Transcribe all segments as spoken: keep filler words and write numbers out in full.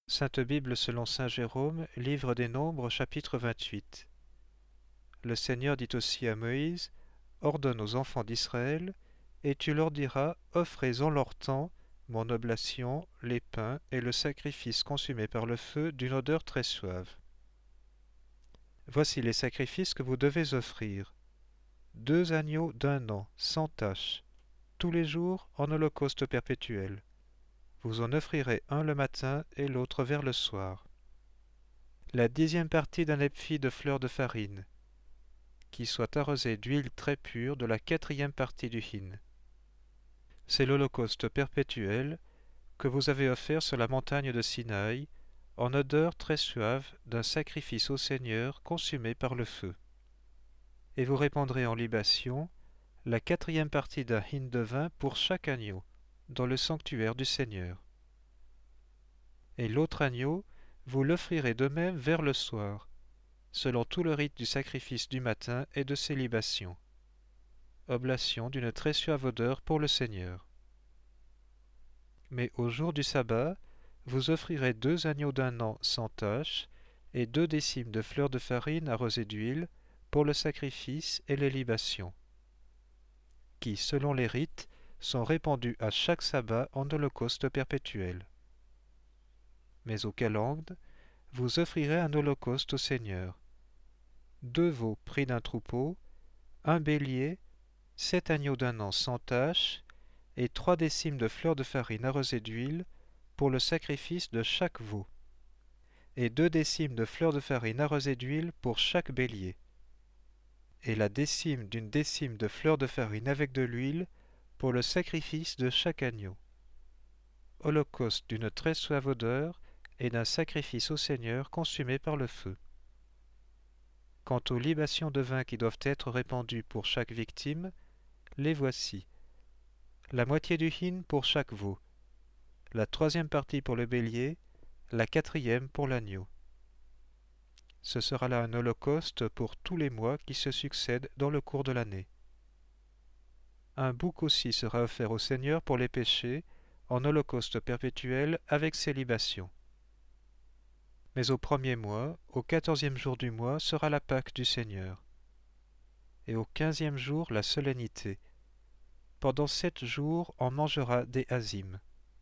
Sainte Bible selon saint Jérôme, livre des Nombres, chapitre vingt-huit. Le Seigneur dit aussi à Moïse, « Ordonne aux enfants d'Israël, et tu leur diras, offrez en leur temps mon oblation, les pains et le sacrifice consumé par le feu d'une odeur très suave. Voici les sacrifices que vous devez offrir. Deux agneaux d'un an, sans tache, tous les jours en holocauste perpétuel. Vous en offrirez un le matin et l'autre vers le soir. La dixième partie d'un épi de fleur de farine, qui soit arrosé d'huile très pure de la quatrième partie du hin. C'est l'holocauste perpétuel que vous avez offert sur la montagne de Sinaï, en odeur très suave d'un sacrifice au Seigneur consumé par le feu. Et vous répandrez en libation la quatrième partie d'un hin de vin pour chaque agneau, dans le sanctuaire du Seigneur. Et l'autre agneau, vous l'offrirez de même vers le soir, selon tout le rite du sacrifice du matin et de ses libations. Oblation d'une très suave odeur pour le Seigneur. Mais au jour du sabbat, vous offrirez deux agneaux d'un an sans tache et deux décimes de fleurs de farine arrosées d'huile pour le sacrifice et les libations, qui, selon les rites, sont répandus à chaque sabbat en holocauste perpétuel. Mais au calende, vous offrirez un holocauste au Seigneur. Deux veaux pris d'un troupeau, un bélier, sept agneaux d'un an sans tache, et trois décimes de fleurs de farine arrosées d'huile pour le sacrifice de chaque veau, et deux décimes de fleurs de farine arrosées d'huile pour chaque bélier, et la décime d'une décime de fleurs de farine avec de l'huile pour le sacrifice de chaque agneau. Holocauste d'une très suave odeur et d'un sacrifice au Seigneur consumé par le feu. Quant aux libations de vin qui doivent être répandues pour chaque victime, les voici. La moitié du hin pour chaque veau, la troisième partie pour le bélier, la quatrième pour l'agneau. Ce sera là un holocauste pour tous les mois qui se succèdent dans le cours de l'année. Un bouc aussi sera offert au Seigneur pour les péchés, en holocauste perpétuel avec ses libations. Mais au premier mois, au quatorzième jour du mois, sera la Pâque du Seigneur. Et au quinzième jour, la solennité. Pendant sept jours, on mangera des azim.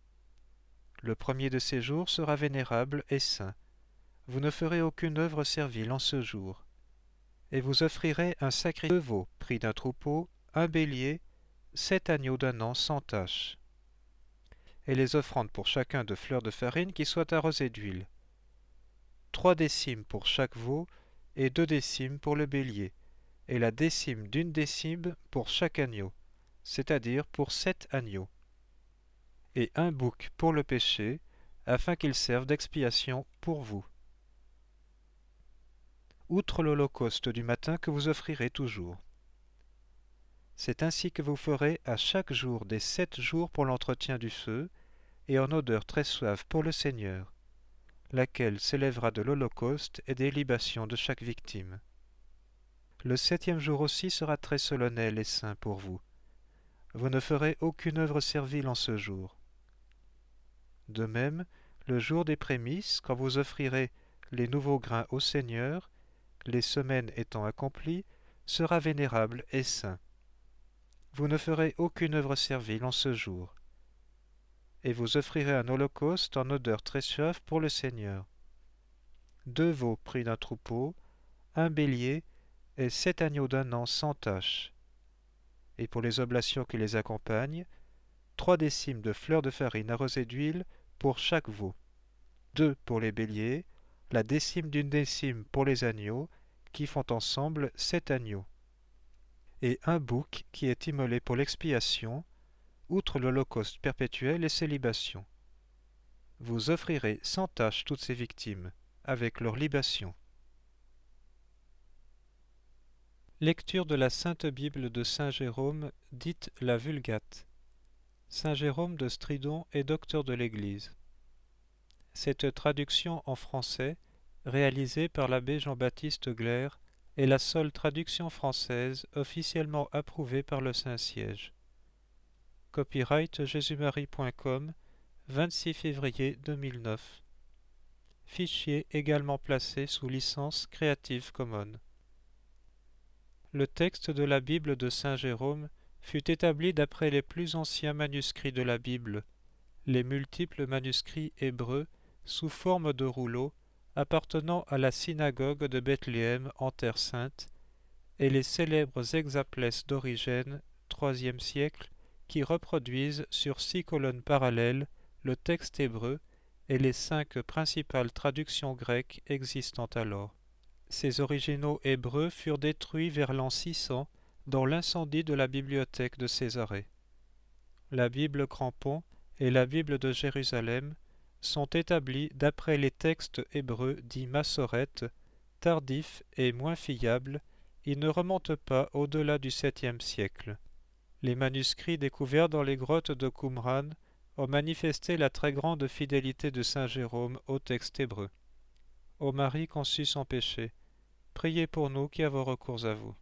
Le premier de ces jours sera vénérable et saint. Vous ne ferez aucune œuvre servile en ce jour. Et vous offrirez un sacrifice de veau pris d'un troupeau, un bélier, sept agneaux d'un an sans tache. Et les offrandes pour chacun de fleurs de farine qui soient arrosées d'huile. Trois décimes pour chaque veau et deux décimes pour le bélier, et la décime d'une décime pour chaque agneau, c'est-à-dire pour sept agneaux. Et un bouc pour le péché, afin qu'il serve d'expiation pour vous. Outre l'holocauste du matin que vous offrirez toujours. C'est ainsi que vous ferez à chaque jour des sept jours pour l'entretien du feu, et en odeur très suave pour le Seigneur, laquelle s'élèvera de l'holocauste et des libations de chaque victime. Le septième jour aussi sera très solennel et saint pour vous. Vous ne ferez aucune œuvre servile en ce jour. De même, le jour des prémices, quand vous offrirez les nouveaux grains au Seigneur, les semaines étant accomplies, sera vénérable et saint. Vous ne ferez aucune œuvre servile en ce jour. Et vous offrirez un holocauste en odeur très suave pour le Seigneur. Deux veaux pris d'un troupeau, un bélier et sept agneaux d'un an sans tache. Et pour les oblations qui les accompagnent, trois décimes de fleurs de farine arrosées d'huile pour chaque veau, deux pour les béliers, la décime d'une décime pour les agneaux, qui font ensemble sept agneaux, et un bouc qui est immolé pour l'expiation, outre l'holocauste perpétuel et ses libations. Vous offrirez sans tache toutes ces victimes, avec leurs libations. Lecture de la Sainte Bible de saint Jérôme, dite la Vulgate. Saint Jérôme de Stridon est docteur de l'Église. Cette traduction en français, réalisée par l'abbé Jean-Baptiste Glaire, est la seule traduction française officiellement approuvée par le Saint-Siège. Copyright jésus marie point com, vingt-six février deux mille neuf. fichier également placé sous licence Creative Commons. Le texte de la Bible de saint Jérôme fut établi d'après les plus anciens manuscrits de la Bible, les multiples manuscrits hébreux sous forme de rouleaux appartenant à la synagogue de Bethléem en Terre sainte, et les célèbres hexaplès d'Origène, troisième siècle, qui reproduisent sur six colonnes parallèles le texte hébreu et les cinq principales traductions grecques existant alors. Ces originaux hébreux furent détruits vers l'an six cents dans l'incendie de la bibliothèque de Césarée. La Bible Crampon et la Bible de Jérusalem sont établies d'après les textes hébreux dits massorètes, tardifs et moins fiables. Ils ne remontent pas au-delà du septième siècle. Les manuscrits découverts dans les grottes de Qumran ont manifesté la très grande fidélité de saint Jérôme au texte hébreu. Ô Marie conçue sans péché, priez pour nous qui avons recours à vous.